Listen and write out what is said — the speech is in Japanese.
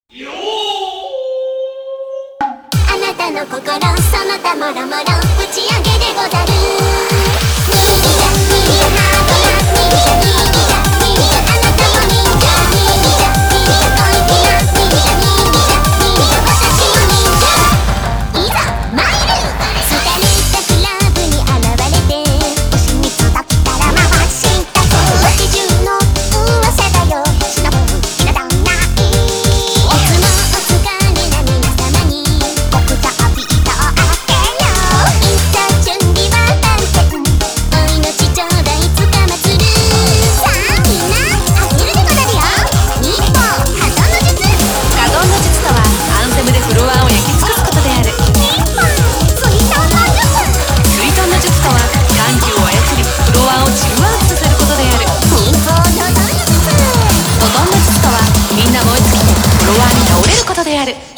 あなたの心、その他もろもろ打ち上げでござる。 みんな燃え尽きてフロアに倒れることである。